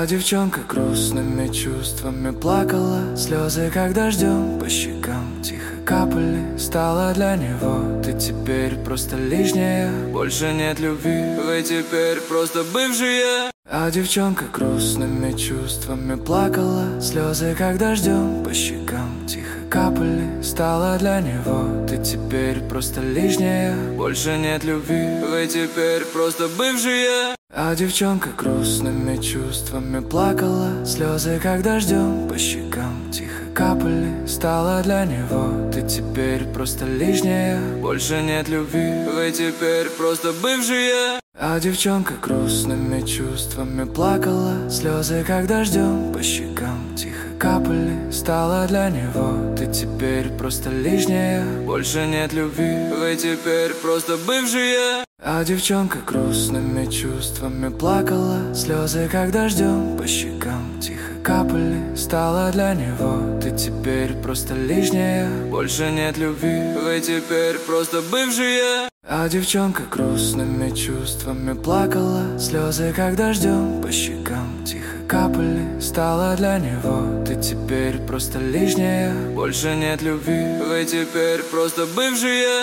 А девчонка грустными чувствами плакала. Слезы, как дождем, по щекам тихо капали. Стала для него ты теперь просто лишняя. Больше нет любви, вы теперь просто бывшие. А девчонка грустными чувствами плакала. Слезы, как дождем, по щекам тихо капали. Стала для него ты теперь просто лишняя. Больше нет любви, вы теперь просто бывшие. А девчонка грустными чувствами плакала. Слезы, как дождем, по щекам тихо капали. Стала для него ты теперь просто лишняя. Больше нет любви, вы теперь просто бывшие. А девчонка грустными чувствами плакала. Слезы, как дождем, по щекам тихо капали. Стала для него ты теперь просто лишняя. Больше нет любви, вы теперь просто бывшие. А девчонка грустными чувствами плакала. Слезы, как дождем, по щекам тихо капали. Стала для него ты теперь просто лишняя. Больше нет любви, вы теперь просто бывшие. А девчонка грустными чувствами плакала. Слезы, как дождем, по щекам тихо капали. Стала для него ты теперь просто лишняя. Больше нет любви, вы теперь просто бывшие.